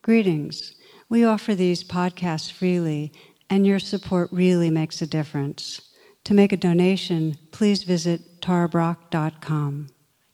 Greetings. We offer these podcasts freely, and your support really makes a difference. To make a donation, please visit tarabrock.com.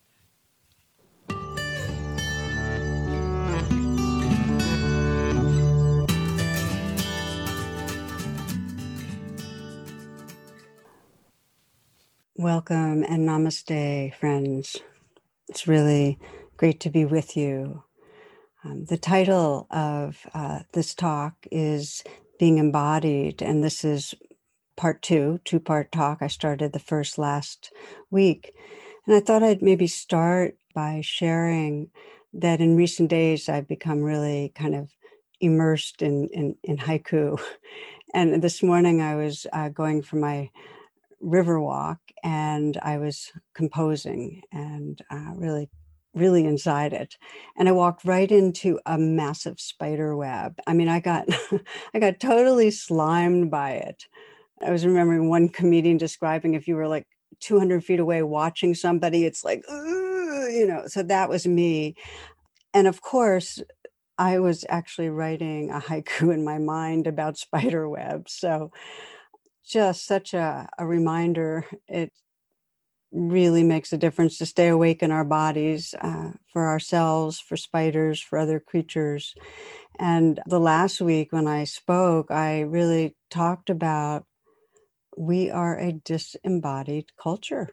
Welcome and namaste, friends. It's really great to be with you. The title of this talk is Being Embodied, and this is part two-part talk. I started the first last week. And I thought I'd maybe start by sharing that in recent days, I've become really kind of immersed in haiku. And this morning I was going for my river walk and I was composing and really inside it. And I walked right into a massive spider web. I mean, I got I got totally slimed by it. I was remembering one comedian describing if you were like 200 feet away watching somebody, it's like, so that was me. And of course, I was actually writing a haiku in my mind about spider webs. So just such a reminder. It really makes a difference to stay awake in our bodies, for ourselves, for spiders, for other creatures. And the last week when I spoke, I really talked about we are a disembodied culture.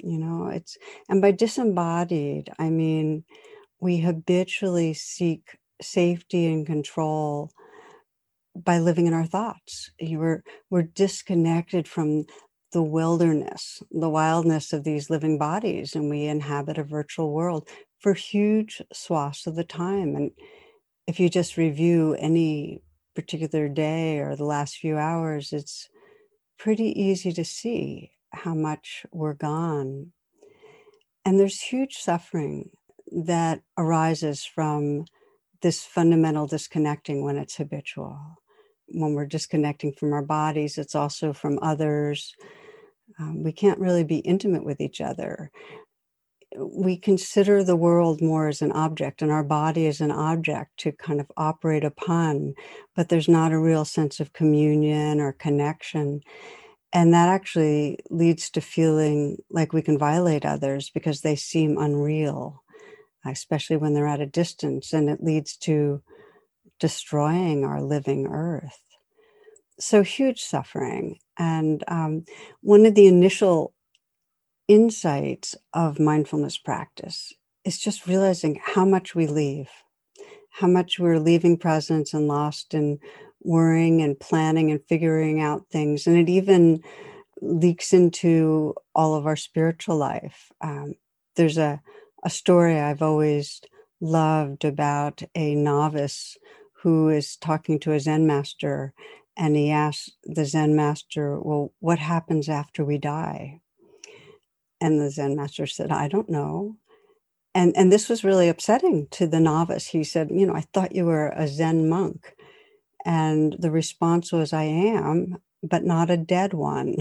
And by disembodied, I mean we habitually seek safety and control by living in our thoughts. We're disconnected from the wilderness, the wildness of these living bodies, and we inhabit a virtual world for huge swaths of the time. And if you just review any particular day or the last few hours, it's pretty easy to see how much we're gone. And there's huge suffering that arises from this fundamental disconnecting when it's habitual. When we're disconnecting from our bodies, it's also from others. We can't really be intimate with each other. We consider the world more as an object and our body as an object to kind of operate upon, but there's not a real sense of communion or connection. And that actually leads to feeling like we can violate others because they seem unreal, especially when they're at a distance, and it leads to destroying our living earth. So huge suffering. And one of the initial insights of mindfulness practice is just realizing how much we leave, how much we're leaving presence and lost in worrying and planning and figuring out things. And it even leaks into all of our spiritual life. There's a story I've always loved about a novice who is talking to a Zen master, and he asks the Zen master, well, what happens after we die? And the Zen master said, I don't know. And this was really upsetting to the novice. He said, I thought you were a Zen monk. And the response was, I am, but not a dead one.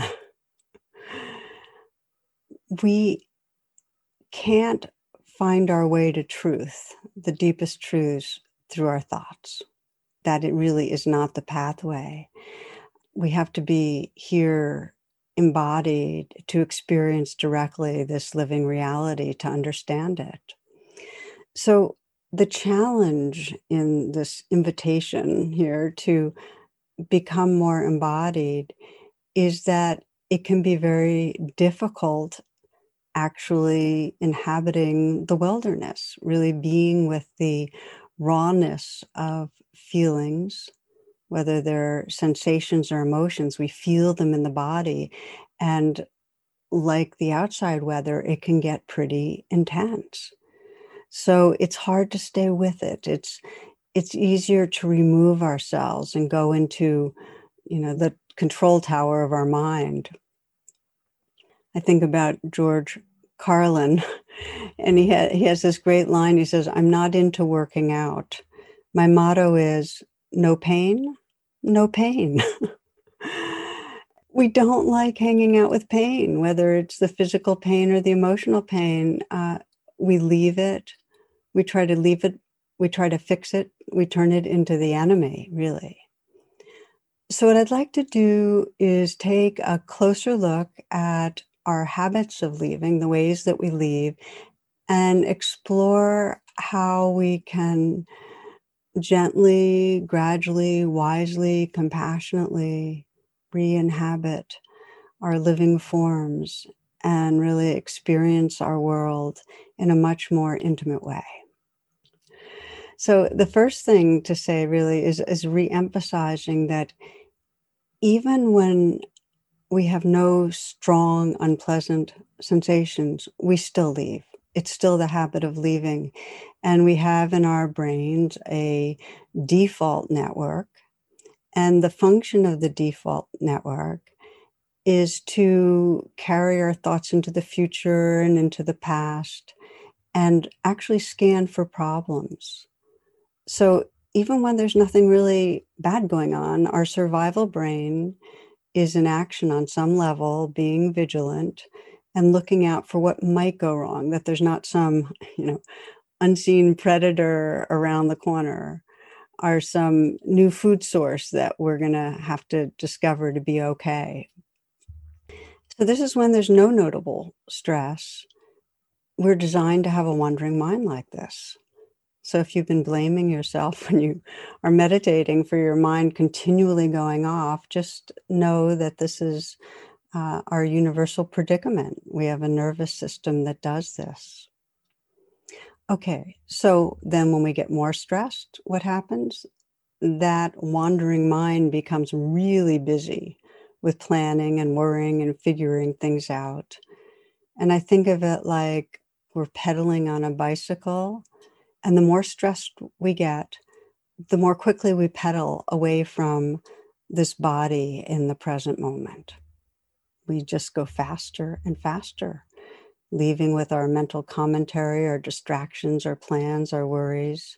We can't find our way to truth, the deepest truths, through our thoughts. That it really is not the pathway. We have to be here embodied to experience directly this living reality, to understand it. So the challenge in this invitation here to become more embodied is that it can be very difficult actually inhabiting the wilderness, really being with the rawness of feelings, whether they're sensations or emotions. We feel them in the body. And like the outside weather, it can get pretty intense. So it's hard to stay with it. It's easier to remove ourselves and go into, the control tower of our mind. I think about George Carlin, and he has this great line. He says, I'm not into working out. My motto is no pain, no pain. We don't like hanging out with pain, whether it's the physical pain or the emotional pain. We leave it. We try to leave it we try to fix it, we turn it into the enemy, really. So, what I'd like to do is take a closer look at our habits of leaving, the ways that we leave, and explore how we can gently, gradually, wisely, compassionately re inhabit our living forms and really experience our world in a much more intimate way. So, the first thing to say really is re emphasizing that even when we have no strong, unpleasant sensations, we still leave. It's still the habit of leaving. And we have in our brains a default network. And the function of the default network is to carry our thoughts into the future and into the past and actually scan for problems. So even when there's nothing really bad going on, our survival brain is in action on some level, being vigilant and looking out for what might go wrong, that there's not some, unseen predator around the corner or some new food source that we're going to have to discover to be okay. So this is when there's no notable stress. We're designed to have a wandering mind like this. So if you've been blaming yourself when you are meditating for your mind continually going off, just know that this is our universal predicament. We have a nervous system that does this. Okay, so then when we get more stressed, what happens? That wandering mind becomes really busy with planning and worrying and figuring things out. And I think of it like we're pedaling on a bicycle, and the more stressed we get, the more quickly we pedal away from this body in the present moment. We just go faster and faster, leaving with our mental commentary, our distractions, our plans, our worries.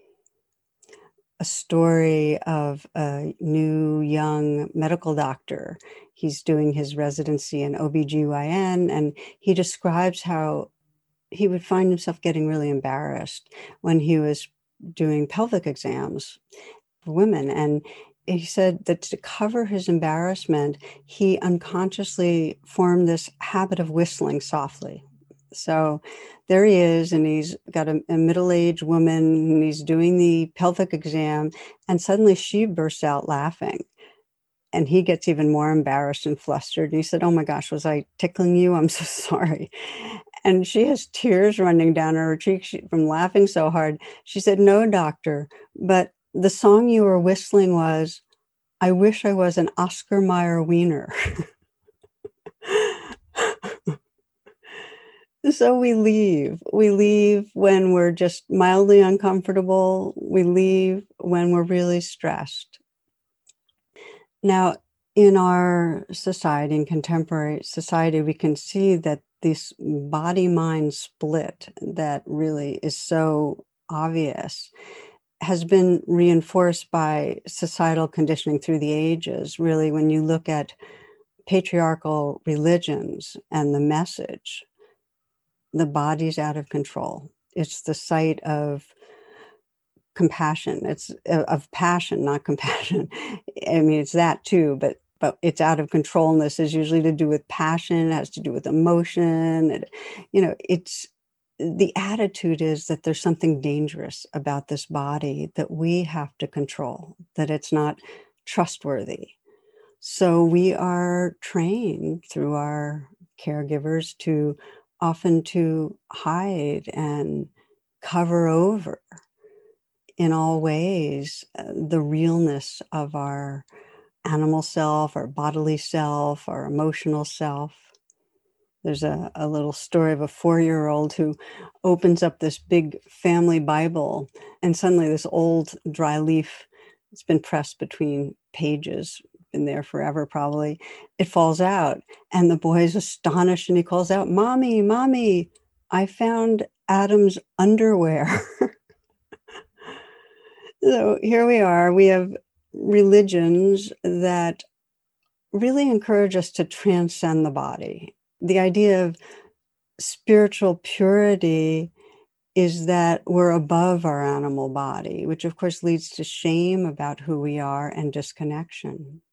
A story of a new young medical doctor. He's doing his residency in OBGYN, and he describes how he would find himself getting really embarrassed when he was doing pelvic exams for women. And he said that to cover his embarrassment, he unconsciously formed this habit of whistling softly. So there he is, and he's got a middle-aged woman, and he's doing the pelvic exam, and suddenly she bursts out laughing. And he gets even more embarrassed and flustered. And he said, "Oh my gosh, was I tickling you? I'm so sorry." And she has tears running down her cheeks from laughing so hard. She said, "No, doctor, but the song you were whistling was, 'I wish I was an Oscar Mayer wiener.'" So we leave. We leave when we're just mildly uncomfortable. We leave when we're really stressed. Now, in our society, in contemporary society, we can see that this body-mind split that really is so obvious has been reinforced by societal conditioning through the ages. Really, when you look at patriarchal religions and the message, the body's out of control. It's the site of compassion. It's of passion, not compassion. I mean, it's that too, but it's out of control. And this is usually to do with passion. It has to do with emotion. It's the attitude is that there's something dangerous about this body that we have to control, that it's not trustworthy. So we are trained through our caregivers to often to hide and cover over in all ways the realness of our animal self, our bodily self, our emotional self. There's a little story of a 4-year-old who opens up this big family Bible, and suddenly this old dry leaf, it's been pressed between pages, been there forever probably, it falls out. And the boy is astonished and he calls out, "Mommy, Mommy, I found Adam's underwear." So here we are. We have religions that really encourage us to transcend the body. The idea of spiritual purity is that we're above our animal body, which of course leads to shame about who we are and disconnection.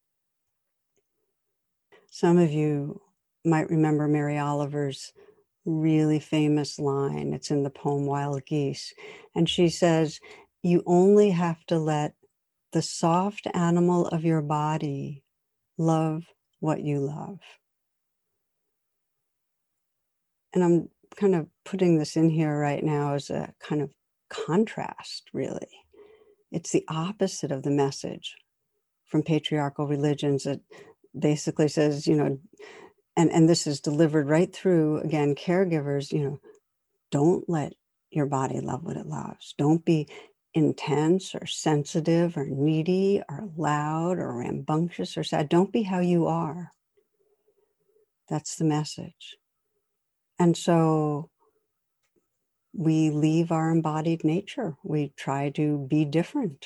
Some of you might remember Mary Oliver's really famous line. It's in the poem Wild Geese. And she says, "You only have to let the soft animal of your body love what you love." And I'm kind of putting this in here right now as a kind of contrast, really. It's the opposite of the message from patriarchal religions that basically says, and this is delivered right through, again, caregivers, don't let your body love what it loves. Don't be intense or sensitive or needy or loud or rambunctious or sad. Don't be how you are. That's the message. And so we leave our embodied nature. We try to be different.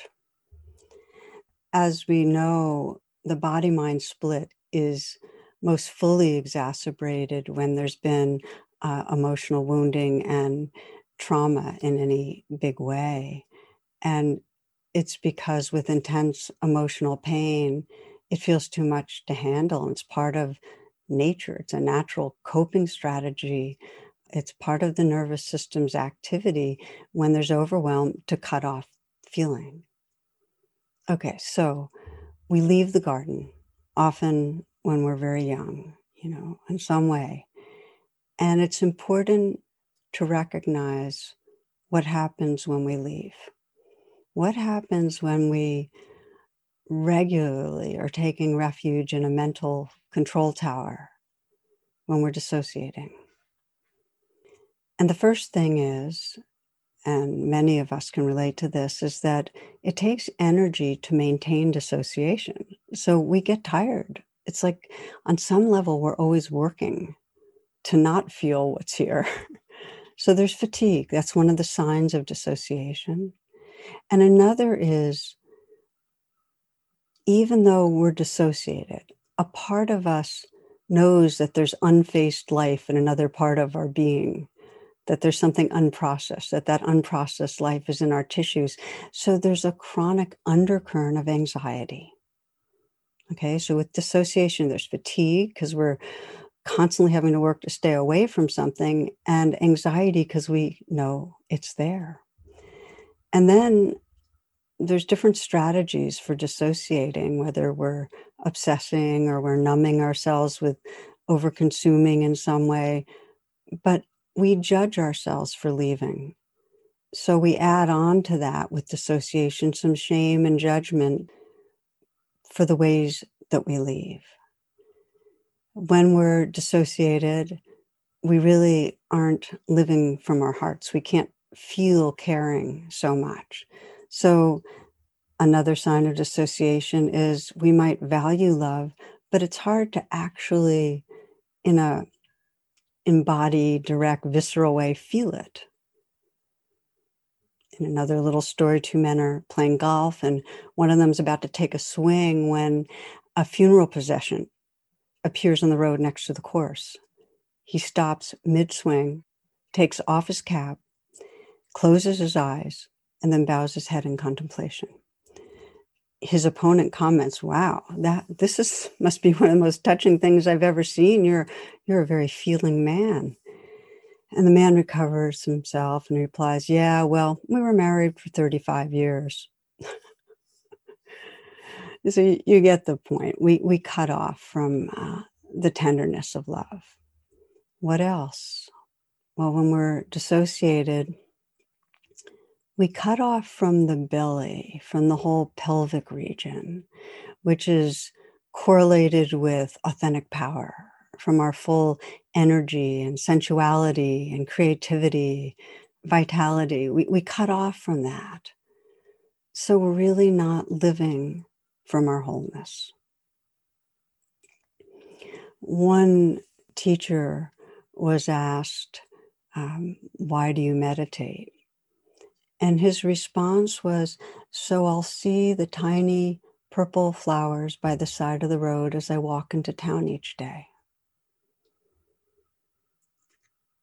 As we know, the body-mind split is most fully exacerbated when there's been emotional wounding and trauma in any big way. And it's because with intense emotional pain, it feels too much to handle. And it's part of nature. It's a natural coping strategy. It's part of the nervous system's activity when there's overwhelm to cut off feeling. Okay, so we leave the garden, often when we're very young, in some way. And it's important to recognize what happens when we leave. What happens when we regularly are taking refuge in a mental control tower, when we're dissociating? And the first thing is, and many of us can relate to this, is that it takes energy to maintain dissociation. So we get tired. It's like on some level, we're always working to not feel what's here. So there's fatigue. That's one of the signs of dissociation. And another is, even though we're dissociated, a part of us knows that there's unfaced life in another part of our being, that there's something unprocessed, that unprocessed life is in our tissues. So there's a chronic undercurrent of anxiety. Okay, so with dissociation, there's fatigue because we're constantly having to work to stay away from something, and anxiety because we know it's there. And then there's different strategies for dissociating, whether we're obsessing or we're numbing ourselves with over-consuming in some way, but we judge ourselves for leaving. So we add on to that with dissociation some shame and judgment for the ways that we leave. When we're dissociated, we really aren't living from our hearts. We can't feel caring so much. So another sign of dissociation is we might value love, but it's hard to actually, in a embodied, direct, visceral way, feel it. In another little story, two men are playing golf, and one of them is about to take a swing when a funeral procession appears on the road next to the course. He stops mid-swing, takes off his cap, closes his eyes, and then bows his head in contemplation. His opponent comments, "Wow, this must be one of the most touching things I've ever seen. You're a very feeling man." And the man recovers himself and replies, "Yeah, well, we were married for 35 years." So you get the point. We cut off from the tenderness of love. What else? Well, when we're dissociated, we cut off from the belly, from the whole pelvic region, which is correlated with authentic power, from our full energy and sensuality and creativity, vitality. We cut off from that. So we're really not living from our wholeness. One teacher was asked, why do you meditate? And his response was, so I'll see the tiny purple flowers by the side of the road as I walk into town each day.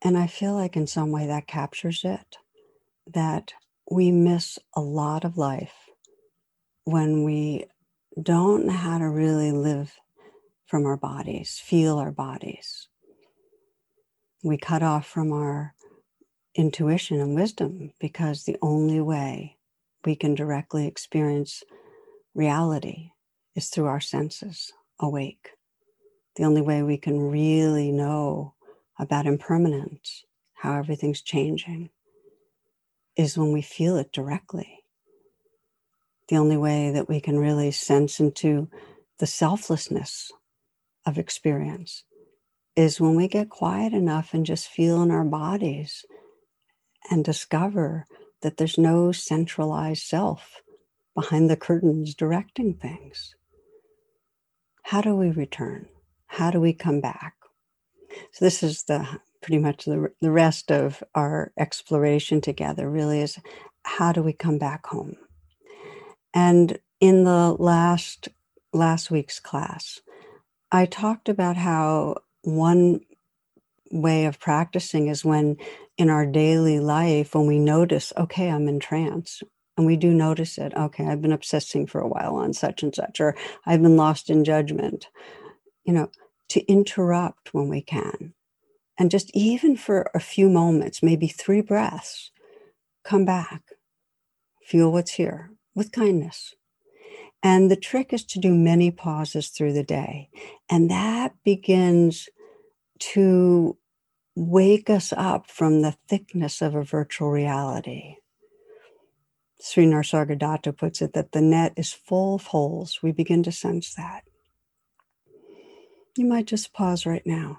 And I feel like in some way that captures it, that we miss a lot of life when we don't know how to really live from our bodies, feel our bodies. We cut off from our intuition and wisdom because the only way we can directly experience reality is through our senses awake. The only way we can really know about impermanence, how everything's changing, is when we feel it directly. The only way that we can really sense into the selflessness of experience is when we get quiet enough and just feel in our bodies and discover that there's no centralized self behind the curtains directing things. How do we return? How do we come back? So this is pretty much the rest of our exploration together, really, is how do we come back home? And in the last week's class, I talked about how one way of practicing is when in our daily life, when we notice, okay, I'm in trance, and we do notice it. Okay, I've been obsessing for a while on such and such, or I've been lost in judgment, to interrupt when we can. And just even for a few moments, maybe 3 breaths, come back, feel what's here with kindness. And the trick is to do many pauses through the day. And that begins to wake us up from the thickness of a virtual reality. Sri Nisargadatta puts it that the net is full of holes. We begin to sense that. You might just pause right now.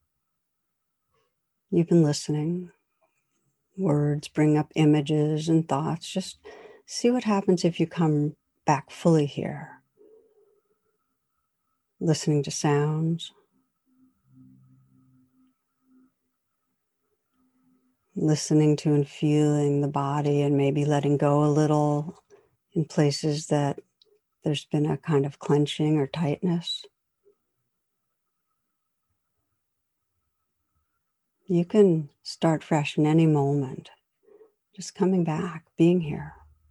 You've been listening. Words bring up images and thoughts. Just see what happens if you come back fully here. Listening to sounds. Listening to and feeling the body and maybe letting go a little in places that there's been a kind of clenching or tightness. You can start fresh in any moment, just coming back, being here.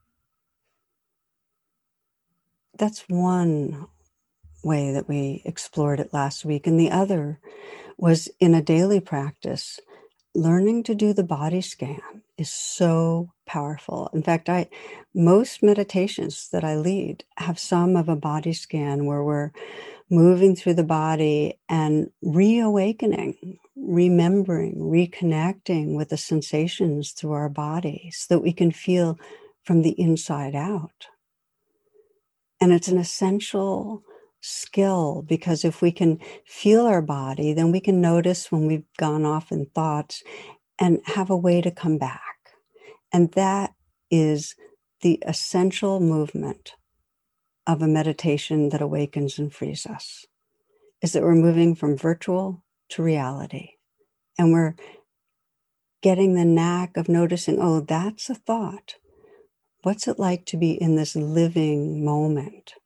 That's one way that we explored it last week. And the other was in a daily practice. Learning to do the body scan is so powerful. In fact, most meditations that I lead have some of a body scan where we're moving through the body and reawakening, remembering, reconnecting with the sensations through our body so that we can feel from the inside out. And it's an essential skill because if we can feel our body, then we can notice when we've gone off in thoughts and have a way to come back. And that is the essential movement of a meditation that awakens and frees us, is that we're moving from virtual to reality. And we're getting the knack of noticing, oh, that's a thought. What's it like to be in this living moment?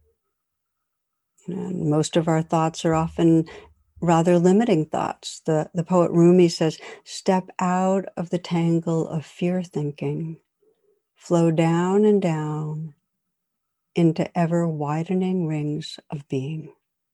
And most of our thoughts are often rather limiting thoughts. The poet Rumi says, step out of the tangle of fear thinking, flow down and down into ever widening rings of being.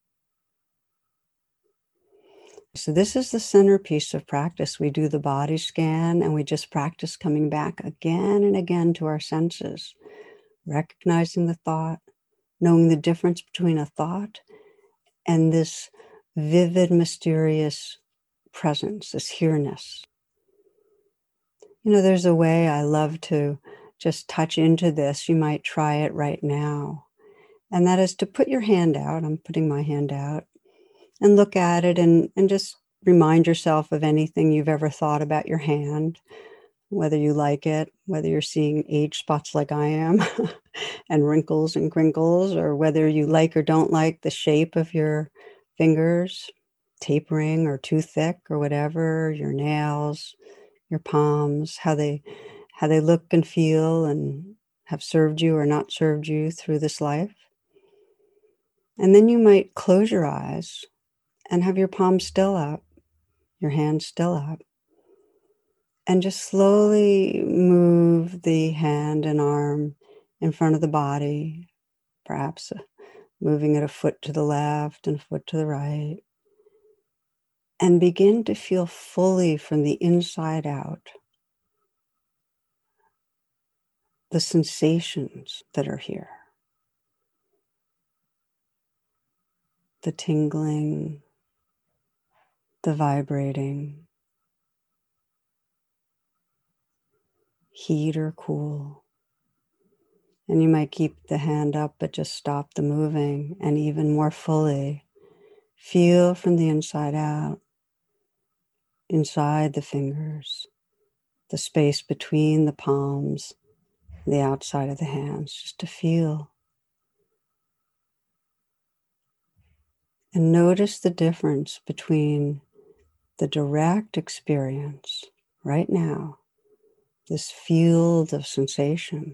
So this is the centerpiece of practice. We do the body scan and we just practice coming back again and again to our senses, recognizing the thought, knowing the difference between a thought and this vivid, mysterious presence, this here-ness. There's a way I love to just touch into this. You might try it right now. And that is to put your hand out. I'm putting my hand out and look at it and just remind yourself of anything you've ever thought about your hand, whether you like it, whether you're seeing age spots like I am and wrinkles and crinkles, or whether you like or don't like the shape of your fingers, tapering or too thick or whatever, your nails, your palms, how they look and feel and have served you or not served you through this life. And then you might close your eyes and have your palms still up, your hands still up, And just slowly move the hand and arm in front of the body, perhaps moving it a foot to the left and a foot to the right. And begin to feel fully from the inside out the sensations that are here. The tingling, the vibrating, heat or cool. And you might keep the hand up, but just stop the moving, and even more fully feel from the inside out, inside the fingers, the space between the palms, the outside of the hands, just to feel. And notice the difference between the direct experience right now, this field of sensation,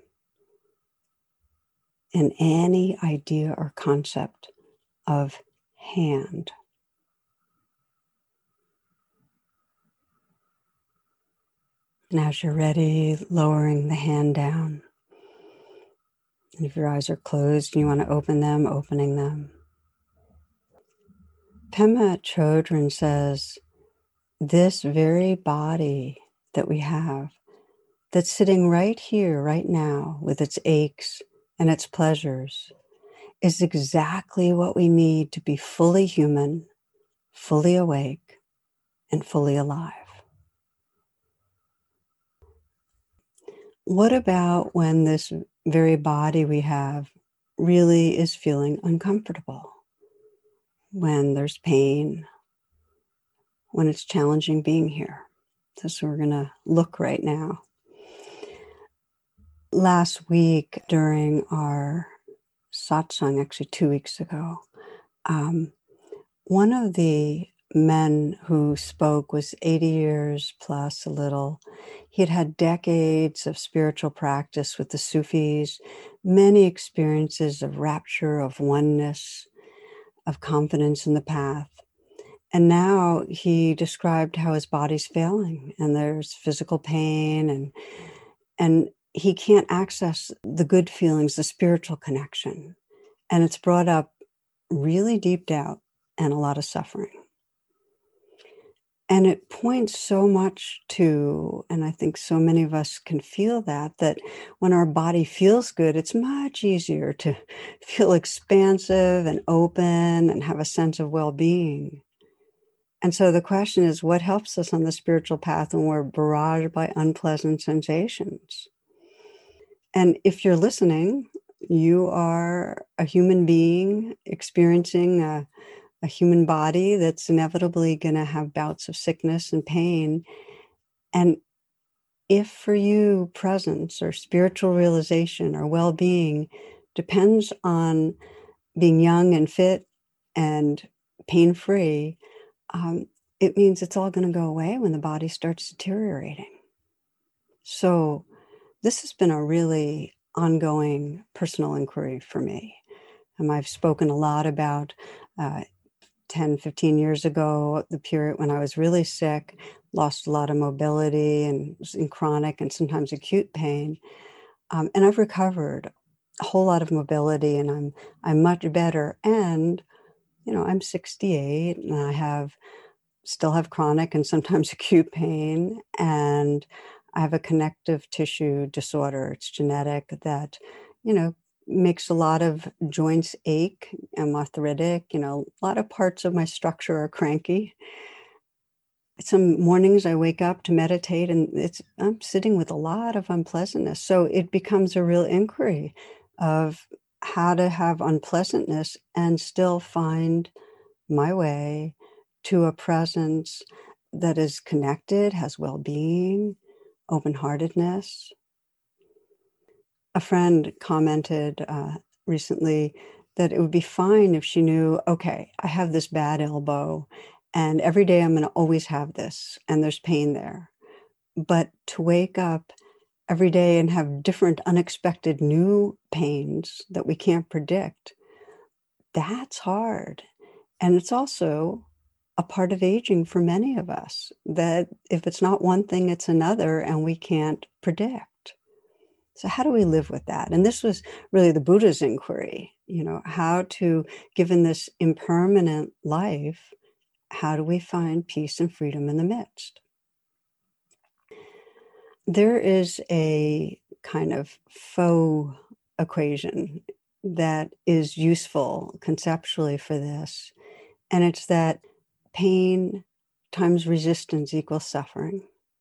and any idea or concept of hand. And as you're ready, lowering the hand down. And if your eyes are closed and you want to open them, opening them. Pema Chodron says, this very body that we have, that's sitting right here, right now, with its aches and its pleasures, is exactly what we need to be fully human, fully awake, and fully alive. What about when this very body we have really is feeling uncomfortable? When there's pain, when it's challenging being here? That's where we're going to look right now. Last week during our satsang, actually 2 weeks ago, one of the men who spoke was 80 years plus a little. He had had decades of spiritual practice with the Sufis, many experiences of rapture, of oneness, of confidence in the path. And now he described how his body's failing and there's physical pain and he can't access the good feelings, the spiritual connection. And it's brought up really deep doubt and a lot of suffering. And it points so much to, and I think so many of us can feel that when our body feels good, it's much easier to feel expansive and open and have a sense of well-being. And so the question is, what helps us on the spiritual path when we're barraged by unpleasant sensations? And if you're listening, you are a human being experiencing a human body that's inevitably going to have bouts of sickness and pain. And if for you presence or spiritual realization or well-being depends on being young and fit and pain-free, it means it's all going to go away when the body starts deteriorating. So this has been a really ongoing personal inquiry for me. I've spoken a lot about 10, 15 years ago, the period when I was really sick, lost a lot of mobility and was in chronic and sometimes acute pain. And I've recovered a whole lot of mobility and I'm much better. And, I'm 68 and I still have chronic and sometimes acute pain. And I have a connective tissue disorder. It's genetic that, makes a lot of joints ache. I'm arthritic, a lot of parts of my structure are cranky. Some mornings I wake up to meditate and I'm sitting with a lot of unpleasantness. So it becomes a real inquiry of how to have unpleasantness and still find my way to a presence that is connected, has well-being, open-heartedness. A friend commented recently that it would be fine if she knew, okay, I have this bad elbow and every day I'm going to always have this and there's pain there. But to wake up every day and have different unexpected new pains that we can't predict, that's hard. And it's also a part of aging for many of us, that if it's not one thing, it's another, and we can't predict. So how do we live with that? And this was really the Buddha's inquiry, how to, given this impermanent life, how do we find peace and freedom in the midst? There is a kind of faux equation that is useful conceptually for this, and it's that pain times resistance equals suffering.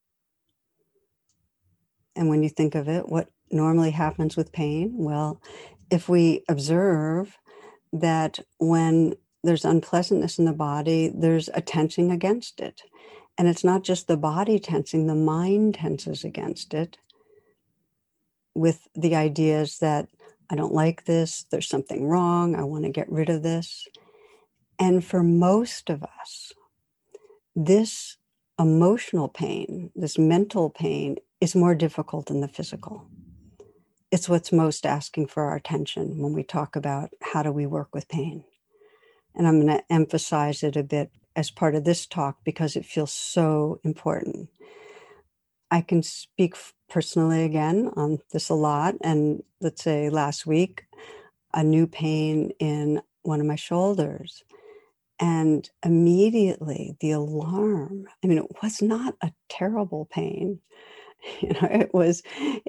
And when you think of it, what normally happens with pain? Well, if we observe that when there's unpleasantness in the body, there's a tensing against it. And it's not just the body tensing, the mind tenses against it with the ideas that I don't like this, there's something wrong, I want to get rid of this. And for most of us, this emotional pain, this mental pain, is more difficult than the physical. It's what's most asking for our attention when we talk about how do we work with pain. And I'm going to emphasize it a bit as part of this talk because it feels so important. I can speak personally again on this a lot. And let's say last week, a new pain in one of my shoulders. And immediately the alarm, it was not a terrible pain. It was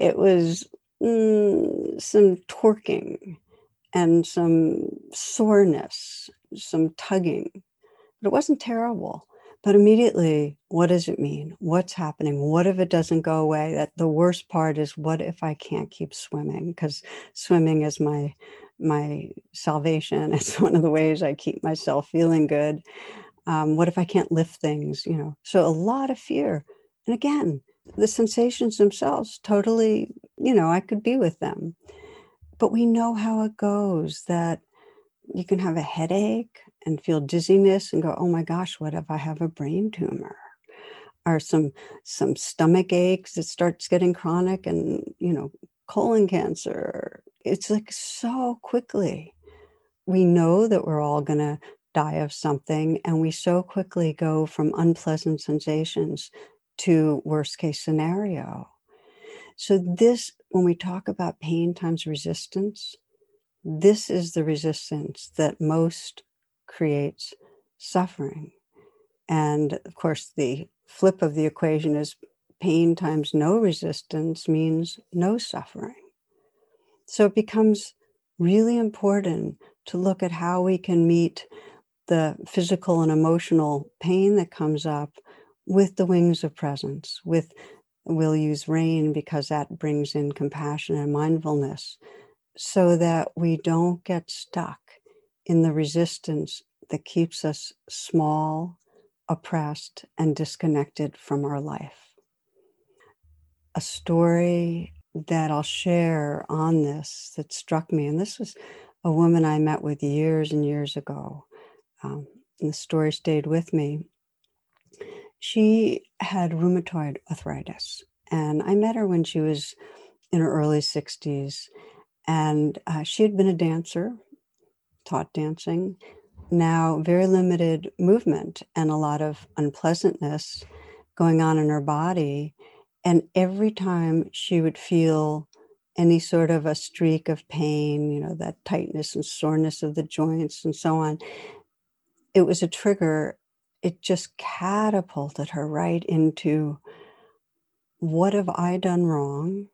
some torquing and some soreness, some tugging, but it wasn't terrible. But immediately, what does it mean? What's happening? What if it doesn't go away? That the worst part is, what if I can't keep swimming? Because swimming is my salvation. It's one of the ways I keep myself feeling good. What if I can't lift things? So a lot of fear. And again, the sensations themselves, totally, I could be with them. But we know how it goes, that you can have a headache and feel dizziness and go, oh my gosh, what if I have a brain tumor? Or some stomach aches that starts getting chronic and, colon cancer. It's like so quickly. We know that we're all going to die of something, and we so quickly go from unpleasant sensations to worst case scenario. So this, when we talk about pain times resistance, this is the resistance that most creates suffering. And of course, the flip of the equation is pain times no resistance means no suffering. So it becomes really important to look at how we can meet the physical and emotional pain that comes up with the wings of presence. We'll use rain because that brings in compassion and mindfulness, so that we don't get stuck in the resistance that keeps us small, oppressed, and disconnected from our life. A story that I'll share on this that struck me, and this was a woman I met with years and years ago, and the story stayed with me. She had rheumatoid arthritis, and I met her when she was in her early 60s, and she had been a dancer, taught dancing, now very limited movement and a lot of unpleasantness going on in her body. And every time she would feel any sort of a streak of pain, that tightness and soreness of the joints and so on, it was a trigger. It just catapulted her right into, what have I done wrong?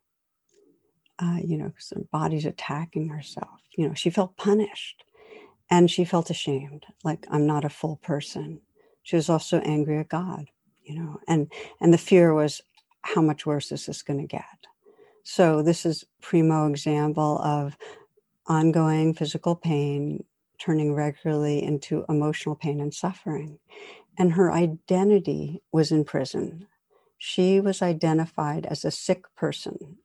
Because her body's attacking herself. She felt punished and she felt ashamed, like, I'm not a full person. She was also angry at God, and the fear was, how much worse is this going to get? So this is primo example of ongoing physical pain turning regularly into emotional pain and suffering. And her identity was in prison. She was identified as a sick person.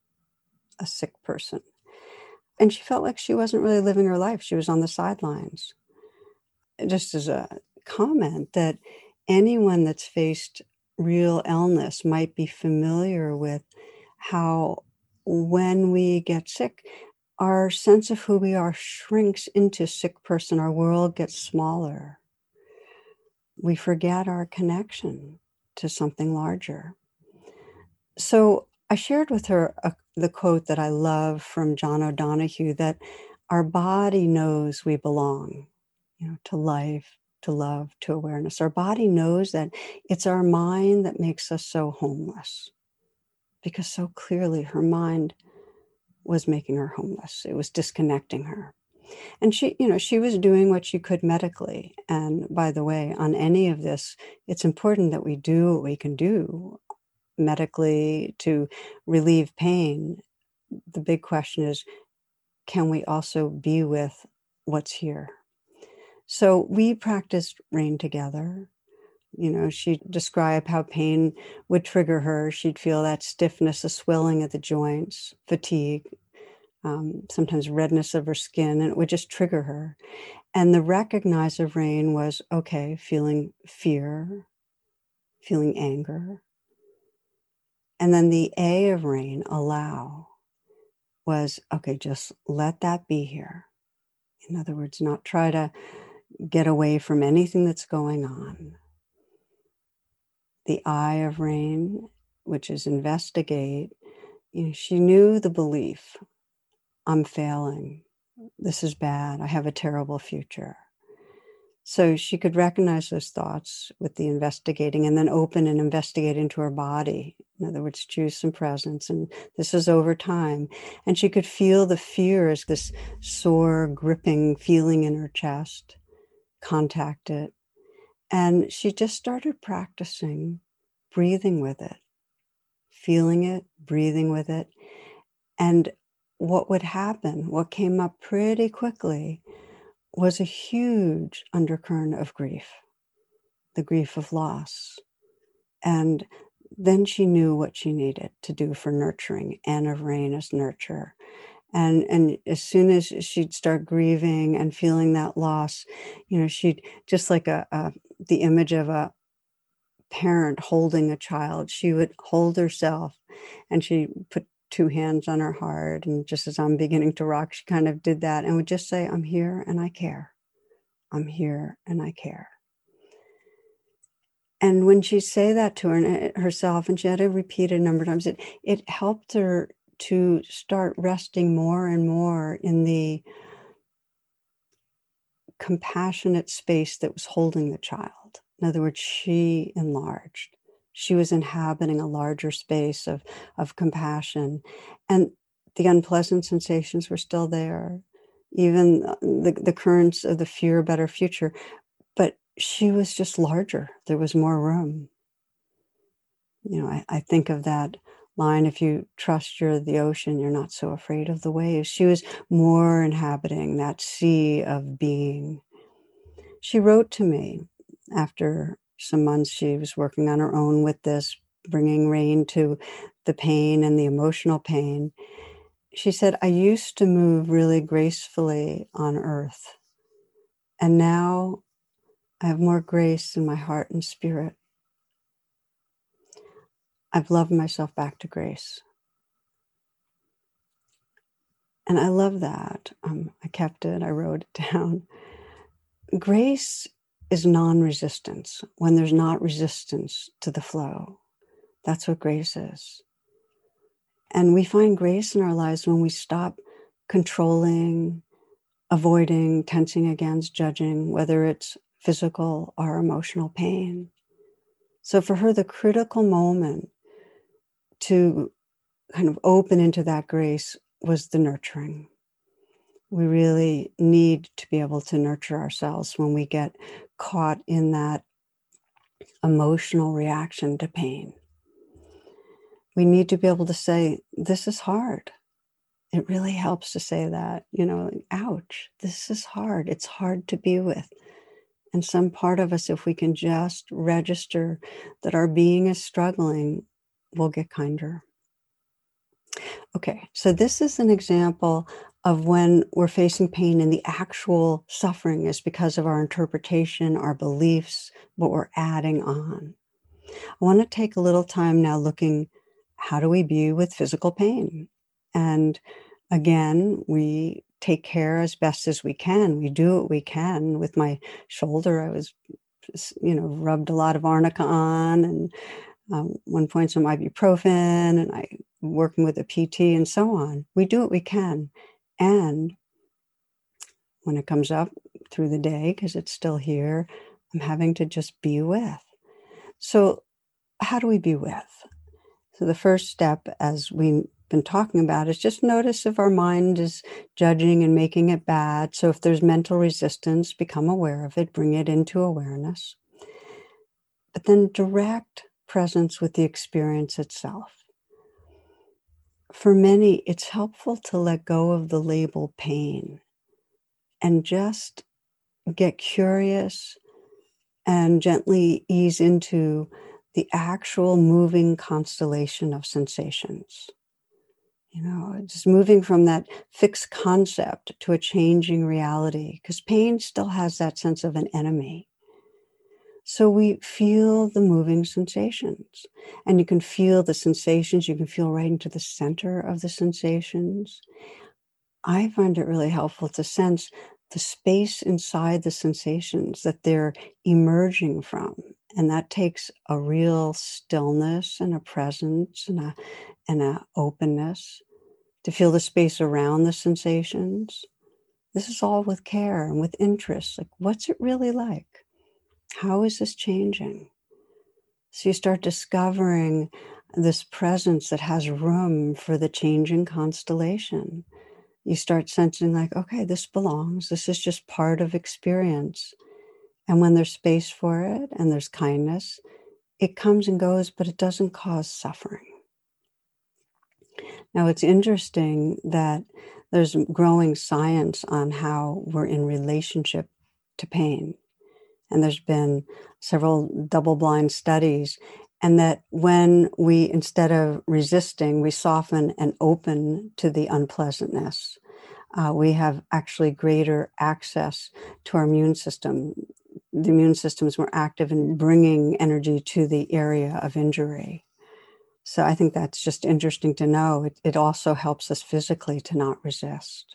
And she felt like she wasn't really living her life. She was on the sidelines. Just as a comment, that anyone that's faced real illness might be familiar with how, when we get sick, our sense of who we are shrinks into sick person. Our world gets smaller. we forget our connection to something larger. So I shared with her the quote that I love from John O'Donohue, that our body knows we belong, to life, to love, to awareness. Our body knows that. It's our mind that makes us so homeless, because so clearly her mind was making her homeless. It was disconnecting her. And she was doing what she could medically. And by the way, on any of this, it's important that we do what we can do medically to relieve pain. The big question is, can we also be with what's here? So we practiced rain together. She'd describe how pain would trigger her. She'd feel that stiffness, a swelling at the joints, fatigue, sometimes redness of her skin, and it would just trigger her. And the recognize of rain was, okay, feeling fear, feeling anger. And then the A of rain, allow, was, okay, just let that be here. In other words, not try to get away from anything that's going on. The I of rain, which is investigate, she knew the belief, I'm failing, this is bad, I have a terrible future. So she could recognize those thoughts with the investigating, and then open and investigate into her body. In other words, choose some presence. And this is over time. And she could feel the fear as this sore, gripping feeling in her chest, contact it. And she just started practicing breathing with it, feeling it, breathing with it. And what would happen, what came up pretty quickly, was a huge undercurrent of grief, the grief of loss. And then she knew what she needed to do for nurturing. N of rain as nurture. And as soon as she'd start grieving and feeling that loss, she'd just like the image of a parent holding a child, she would hold herself and she put two hands on her heart. And just as I'm beginning to rock, she kind of did that and would just say, I'm here and I care. I'm here and I care. And when she'd say that to herself, and she had to repeat it a number of times, it helped her to start resting more and more in the compassionate space that was holding the child. In other words, she enlarged. She was inhabiting a larger space of compassion. And the unpleasant sensations were still there, even the currents of the fear about her future. But she was just larger. There was more room. I think of that line, if you trust you're the ocean, you're not so afraid of the waves. She was more inhabiting that sea of being. She wrote to me after some months. She was working on her own with this, bringing rain to the pain and the emotional pain. She said, I used to move really gracefully on earth, and now I have more grace in my heart and spirit. I've loved myself back to grace. And I love that. I kept it, I wrote it down. Grace is non-resistance, when there's not resistance to the flow. That's what grace is. And we find grace in our lives when we stop controlling, avoiding, tensing against, judging, whether it's physical or emotional pain. So for her, the critical moment to kind of open into that grace was the nurturing. We really need to be able to nurture ourselves when we get caught in that emotional reaction to pain. We need to be able to say, this is hard. It really helps to say that, ouch, this is hard. It's hard to be with. And some part of us, if we can just register that our being is struggling, we'll get kinder. Okay, so this is an example of when we're facing pain and the actual suffering is because of our interpretation, our beliefs, what we're adding on. I want to take a little time now looking, how do we be with physical pain? And again, we take care as best as we can. We do what we can. With my shoulder, I was rubbed a lot of arnica on, and one point some ibuprofen, and I working with a PT and so on. We do what we can. And when it comes up through the day, because it's still here, I'm having to just be with. So how do we be with? So the first step, as we've been talking about, is just notice if our mind is judging and making it bad. So if there's mental resistance, become aware of it, bring it into awareness. But then direct presence with the experience itself. For many, it's helpful to let go of the label pain and just get curious and gently ease into the actual moving constellation of sensations. Just moving from that fixed concept to a changing reality, because pain still has that sense of an enemy. So we feel the moving sensations, and you can feel the sensations. You can feel right into the center of the sensations. I find it really helpful to sense the space inside the sensations that they're emerging from. And that takes a real stillness and a presence and a openness to feel the space around the sensations. This is all with care and with interest. Like, what's it really like? How is this changing? So you start discovering this presence that has room for the changing constellation. You start sensing like, okay, this belongs. This is just part of experience. And when there's space for it and there's kindness, it comes and goes, but it doesn't cause suffering. Now, it's interesting that there's growing science on how we're in relationship to pain. And there's been several double-blind studies, and that when we, instead of resisting, we soften and open to the unpleasantness, we have actually greater access to our immune system. The immune system is more active in bringing energy to the area of injury. So I think that's just interesting to know. It also helps us physically to not resist.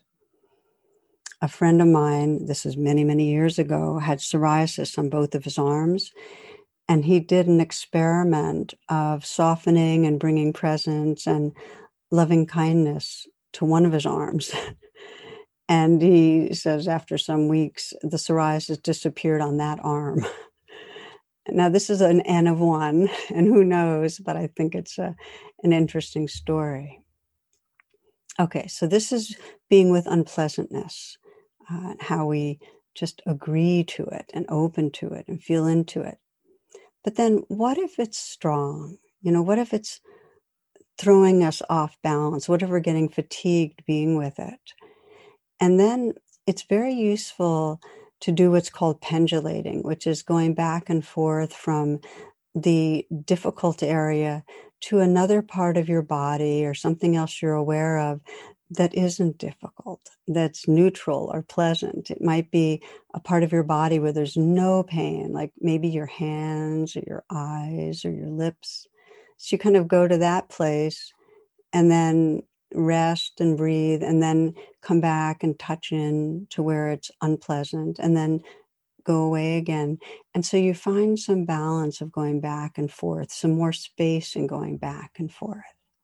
A friend of mine, this is many, many years ago, had psoriasis on both of his arms. And he did an experiment of softening and bringing presence and loving kindness to one of his arms. And he says after some weeks, the psoriasis disappeared on that arm. Now, this is an N of one, and who knows, but I think it's an interesting story. Okay, so this is being with unpleasantness, how we just agree to it and open to it and feel into it. But then what if it's strong? What if it's throwing us off balance? What if we're getting fatigued being with it? And then it's very useful to do what's called pendulating, which is going back and forth from the difficult area to another part of your body or something else you're aware of that isn't difficult, that's neutral or pleasant. It might be a part of your body where there's no pain, like maybe your hands or your eyes or your lips. So you kind of go to that place and then rest and breathe, and then come back and touch in to where it's unpleasant, and then go away again. And so you find some balance of going back and forth, some more space in going back and forth.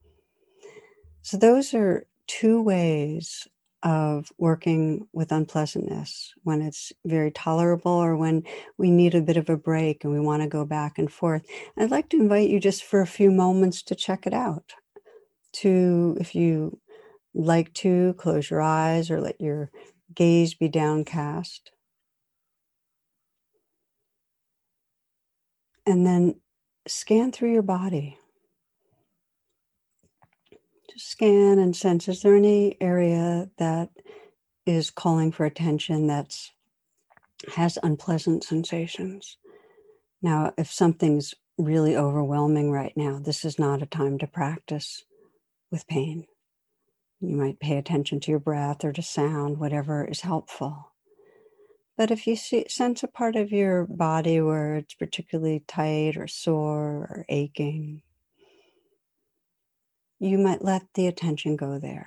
So those are two ways of working with unpleasantness when it's very tolerable or when we need a bit of a break and we want to go back and forth. I'd like to invite you just for a few moments to check it out. If you like to, close your eyes or let your gaze be downcast. And then scan through your body. Just scan and sense, is there any area that is calling for attention that has unpleasant sensations? Now, if something's really overwhelming right now, this is not a time to practice with pain. You might pay attention to your breath or to sound, whatever is helpful. But if you sense a part of your body where it's particularly tight or sore or aching, you might let the attention go there.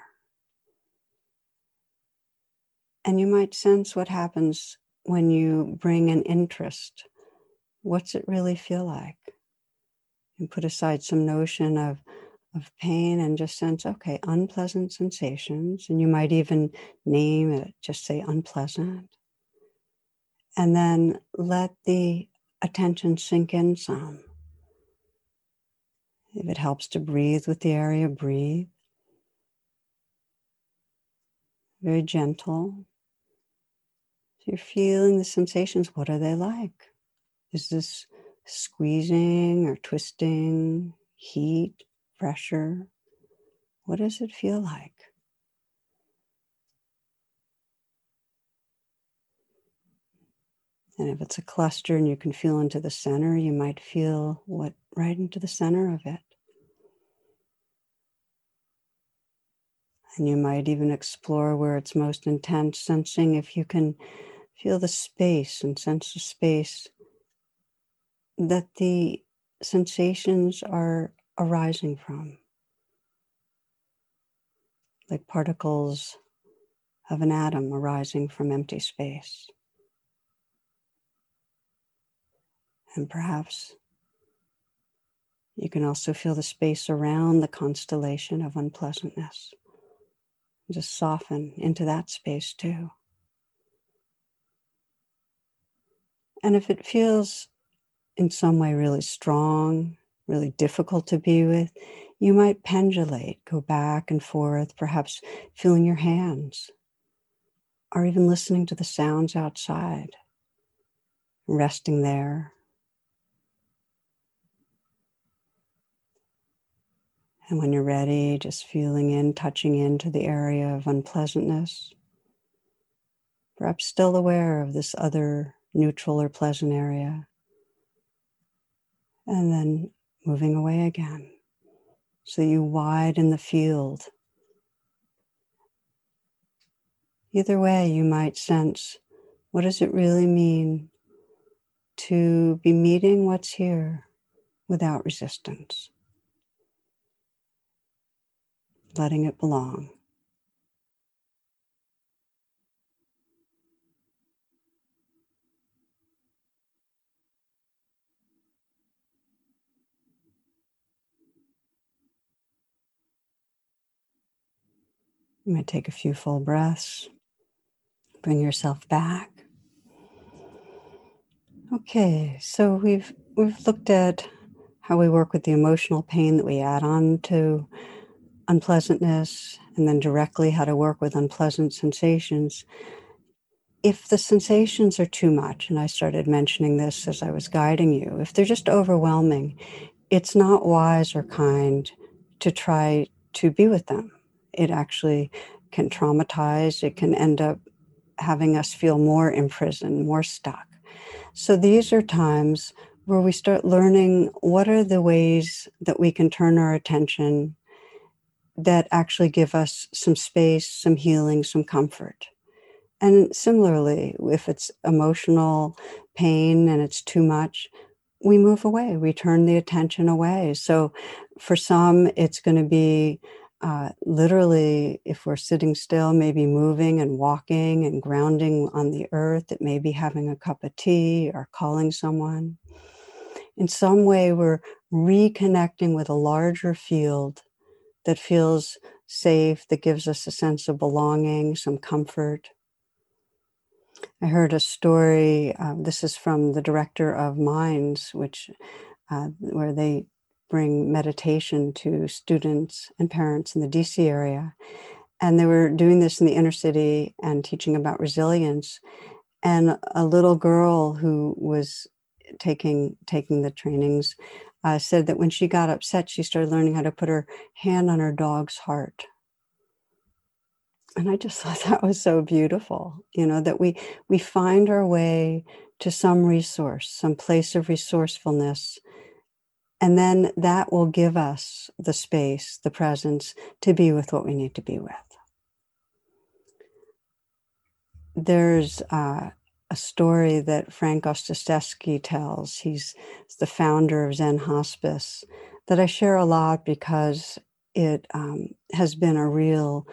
And you might sense what happens when you bring an interest What's it really feel like? And put aside some notion of pain and just sense, okay, unpleasant sensations. And you might even name it, just say unpleasant. And then let the attention sink in some. If it helps to breathe with the area, breathe. Very gentle. So you're feeling the sensations. What are they like? Is this squeezing or twisting, heat, pressure? What does it feel like? And if it's a cluster and you can feel into the center, you might feel what right into the center of it. And you might even explore where it's most intense, sensing if you can feel the space and sense the space that the sensations are arising from, like particles of an atom arising from empty space. And perhaps you can also feel the space around the constellation of unpleasantness. Just soften into that space too. And if it feels in some way really strong, really difficult to be with, you might pendulate, go back and forth, perhaps feeling your hands, or even listening to the sounds outside, resting there. And when you're ready, just feeling in, touching into the area of unpleasantness, perhaps still aware of this other neutral or pleasant area, and then moving away again. So you widen the field. Either way, you might sense, what does it really mean to be meeting what's here without resistance, letting it belong. You might take a few full breaths, bring yourself back. Okay, so we've looked at how we work with the emotional pain that we add on to unpleasantness, and then directly how to work with unpleasant sensations. If the sensations are too much, and I started mentioning this as I was guiding you, if they're just overwhelming, it's not wise or kind to try to be with them. It actually can traumatize. It can end up having us feel more imprisoned, more stuck. So these are times where we start learning what are the ways that we can turn our attention that actually give us some space, some healing, some comfort. And similarly, if it's emotional pain and it's too much, we move away, we turn the attention away. So for some, it's going to be literally, if we're sitting still, maybe moving and walking and grounding on the earth. It may be having a cup of tea or calling someone. In some way, we're reconnecting with a larger field that feels safe, that gives us a sense of belonging, some comfort. I heard a story, this is from the director of Minds, where they bring meditation to students and parents in the DC area. And they were doing this in the inner city and teaching about resilience. And a little girl who was taking the trainings said that when she got upset, she started learning how to put her hand on her dog's heart. And I just thought that was so beautiful, that we find our way to some resource, some place of resourcefulness, and then that will give us the space, the presence to be with what we need to be with. There's a story that Frank Ostaseski tells. He's the founder of Zen Hospice that I share a lot because it has been a real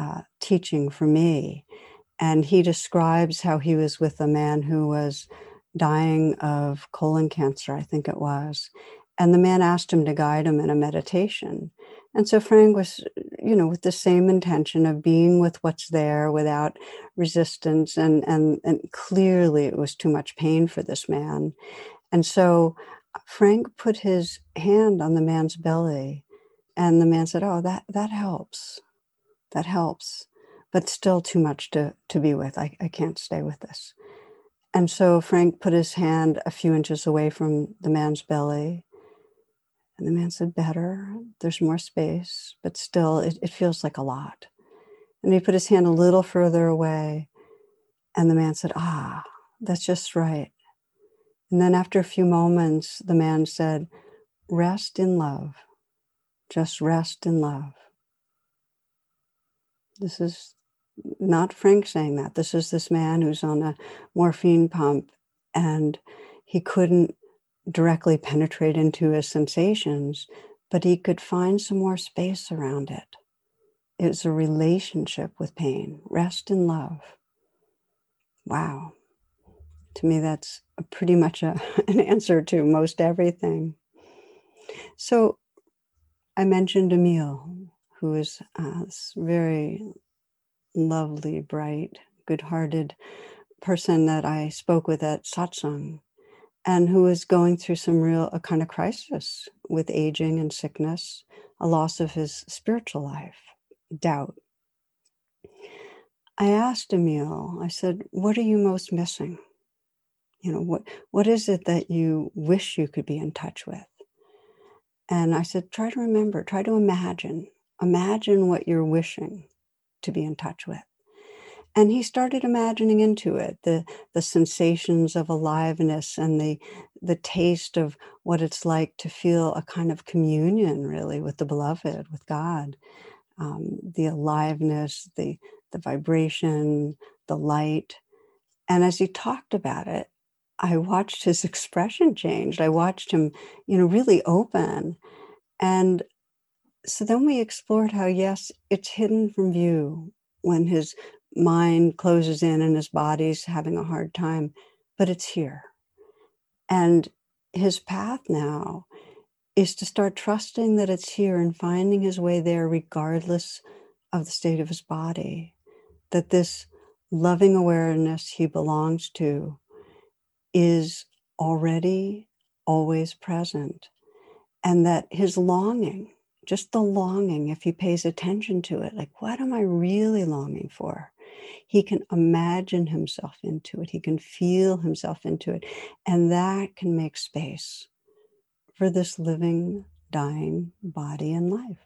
teaching for me. And he describes how he was with a man who was dying of colon cancer, I think it was. And the man asked him to guide him in a meditation. And so Frank was, with the same intention of being with what's there without resistance. And clearly it was too much pain for this man. And so Frank put his hand on the man's belly, and the man said, "Oh, that helps. That helps, but still too much to be with. I can't stay with this." And so Frank put his hand a few inches away from the man's belly, and the man said, "Better. There's more space, but still it feels like a lot." And he put his hand a little further away, and the man said, "Ah, that's just right." And then after a few moments, the man said, "Rest in love. Just rest in love." This is not Frank saying that. This is this man who's on a morphine pump, and he couldn't directly penetrate into his sensations, but he could find some more space around it. It's a relationship with pain. Rest in love. Wow. To me, that's pretty much an answer to most everything. So I mentioned Emil, who is this very lovely, bright, good-hearted person that I spoke with at satsang, and who is going through a kind of crisis with aging and sickness, a loss of his spiritual life, doubt. I asked Emil, I said, "What are you most missing? What is it that you wish you could be in touch with?" And I said, "Try to remember, try to imagine what you're wishing to be in touch with." And he started imagining into it the sensations of aliveness and the taste of what it's like to feel a kind of communion, really, with the beloved, with God. The aliveness, the vibration, the light. And as he talked about it, I watched his expression change. I watched him, really open. And so then we explored how, yes, it's hidden from view when his mind closes in and his body's having a hard time, but it's here. And his path now is to start trusting that it's here and finding his way there regardless of the state of his body, that this loving awareness he belongs to is already always present, and that his longing, just the longing, if he pays attention to it, like, what am I really longing for? He can imagine himself into it. He can feel himself into it. And that can make space for this living, dying body and life.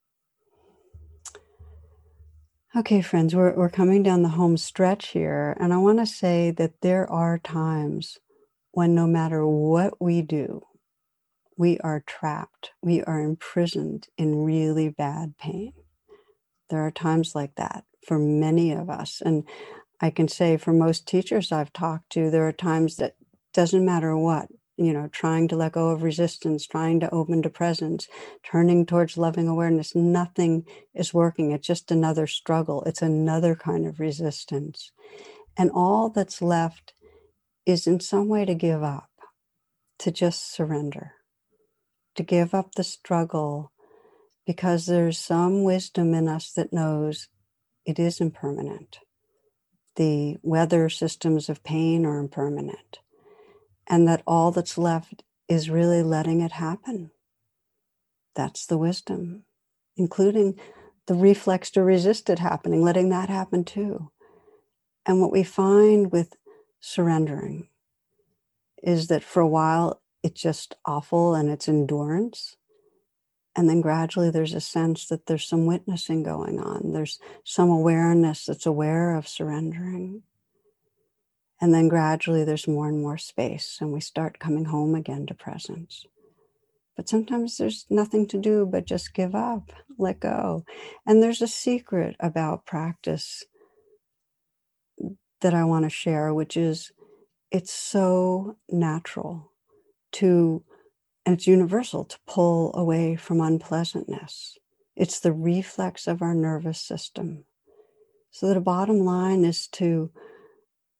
Okay, friends, we're coming down the home stretch here. And I want to say that there are times when no matter what we do, we are trapped. We are imprisoned in really bad pain. There are times like that for many of us. And I can say for most teachers I've talked to, there are times that doesn't matter what, trying to let go of resistance, trying to open to presence, turning towards loving awareness, nothing is working. It's just another struggle. It's another kind of resistance. And all that's left is in some way to give up, to just surrender, to give up the struggle, because there's some wisdom in us that knows it is impermanent. The weather systems of pain are impermanent, and that all that's left is really letting it happen. That's the wisdom, including the reflex to resist it happening, letting that happen too. And what we find with surrendering is that for a while, it's just awful and it's endurance. And then gradually there's a sense that there's some witnessing going on. There's some awareness that's aware of surrendering. And then gradually there's more and more space, and we start coming home again to presence. But sometimes there's nothing to do but just give up, let go. And there's a secret about practice that I want to share, which is it's so natural to, and it's universal, to pull away from unpleasantness. It's the reflex of our nervous system. So the bottom line is to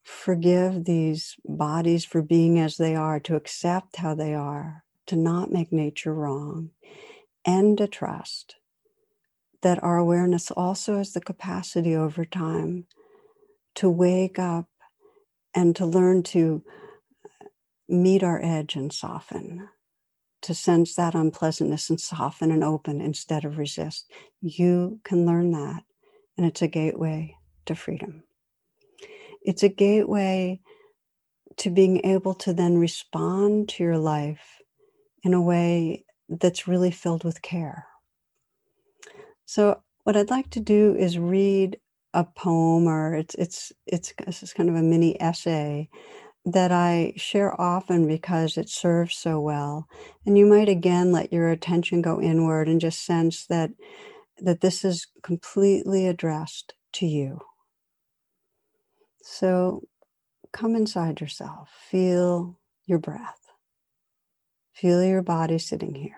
forgive these bodies for being as they are, to accept how they are, to not make nature wrong, and to trust that our awareness also has the capacity over time to wake up and to learn to meet our edge and soften, to sense that unpleasantness and soften and open instead of resist. You can learn that, and it's a gateway to freedom. It's a gateway to being able to then respond to your life in a way that's really filled with care. So what I'd like to do is read a poem, or it's kind of a mini essay that I share often because it serves so well. And you might again let your attention go inward and just sense that this is completely addressed to you. So come inside yourself, feel your breath, feel your body sitting here.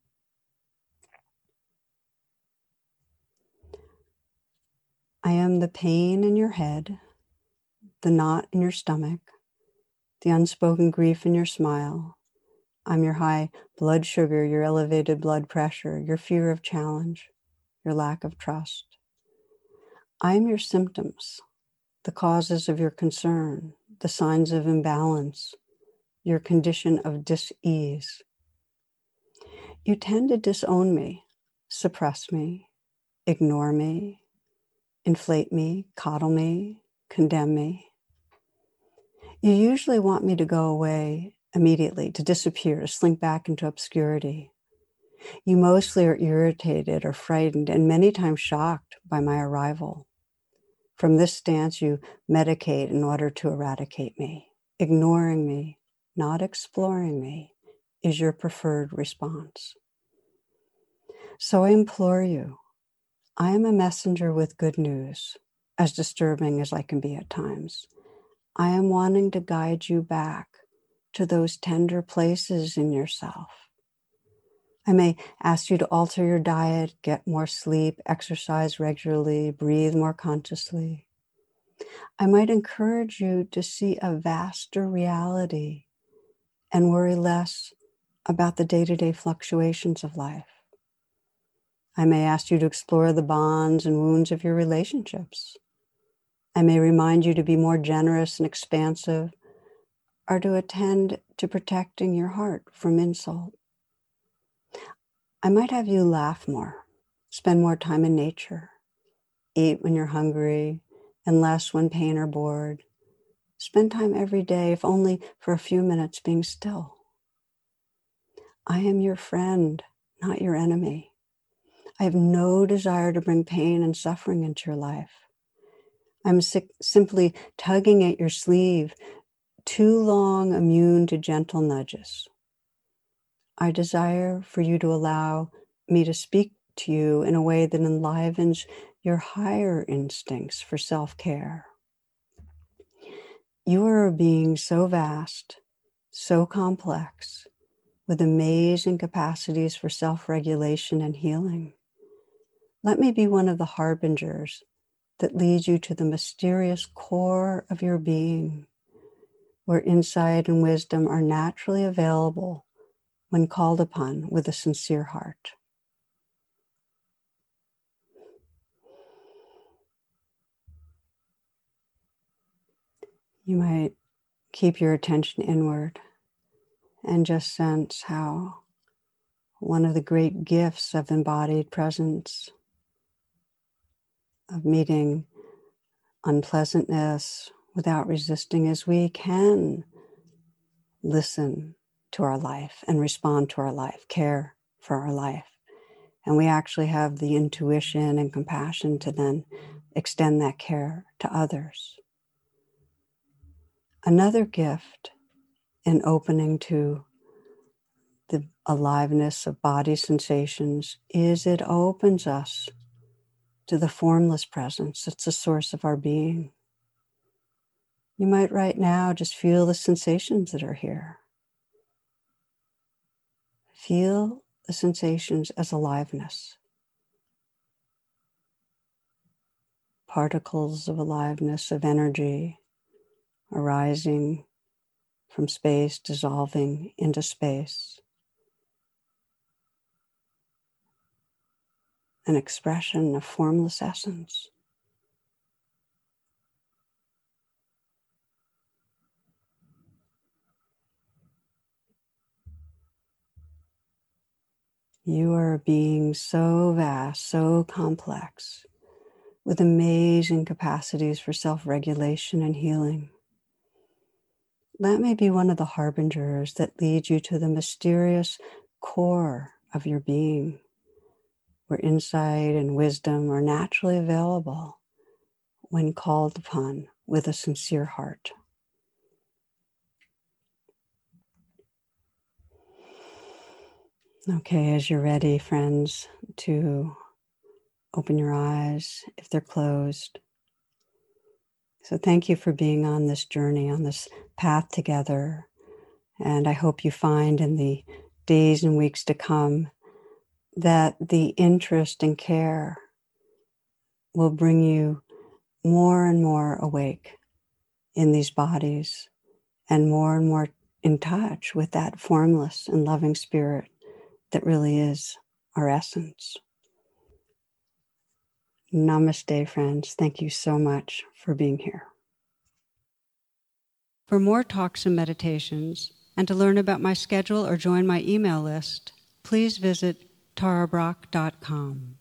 I am the pain in your head, the knot in your stomach, the unspoken grief in your smile. I'm your high blood sugar, your elevated blood pressure, your fear of challenge, your lack of trust. I am your symptoms, the causes of your concern, the signs of imbalance, your condition of dis-ease. You tend to disown me, suppress me, ignore me, inflate me, coddle me, condemn me. You usually want me to go away immediately, to disappear, to slink back into obscurity. You mostly are irritated or frightened and many times shocked by my arrival. From this stance, you medicate in order to eradicate me. Ignoring me, not exploring me, is your preferred response. So I implore you, I am a messenger with good news, as disturbing as I can be at times. I am wanting to guide you back to those tender places in yourself. I may ask you to alter your diet, get more sleep, exercise regularly, breathe more consciously. I might encourage you to see a vaster reality and worry less about the day-to-day fluctuations of life. I may ask you to explore the bonds and wounds of your relationships. I may remind you to be more generous and expansive, or to attend to protecting your heart from insult. I might have you laugh more, spend more time in nature, eat when you're hungry, and less when pain or bored. Spend time every day, if only for a few minutes, being still. I am your friend, not your enemy. I have no desire to bring pain and suffering into your life. I'm simply tugging at your sleeve, too long immune to gentle nudges. I desire for you to allow me to speak to you in a way that enlivens your higher instincts for self-care. You are a being so vast, so complex, with amazing capacities for self-regulation and healing. Let me be one of the harbingers that leads you to the mysterious core of your being, where insight and wisdom are naturally available when called upon with a sincere heart. You might keep your attention inward and just sense how one of the great gifts of embodied presence, of meeting unpleasantness without resisting, is we can listen to our life and respond to our life, care for our life. And we actually have the intuition and compassion to then extend that care to others. Another gift in opening to the aliveness of body sensations is it opens us to the formless presence that's the source of our being. You might right now just feel the sensations that are here. Feel the sensations as aliveness. Particles of aliveness, of energy, arising from space, dissolving into space. An expression of formless essence. You are a being so vast, so complex, with amazing capacities for self-regulation and healing. That may be one of the harbingers that lead you to the mysterious core of your being, where insight and wisdom are naturally available when called upon with a sincere heart. Okay, as you're ready, friends, to open your eyes if they're closed. So thank you for being on this journey, on this path together. And I hope you find in the days and weeks to come that the interest and care will bring you more and more awake in these bodies and more in touch with that formless and loving spirit that really is our essence. Namaste, friends. Thank you so much for being here. For more talks and meditations, and to learn about my schedule or join my email list, please visit tarabrock.com.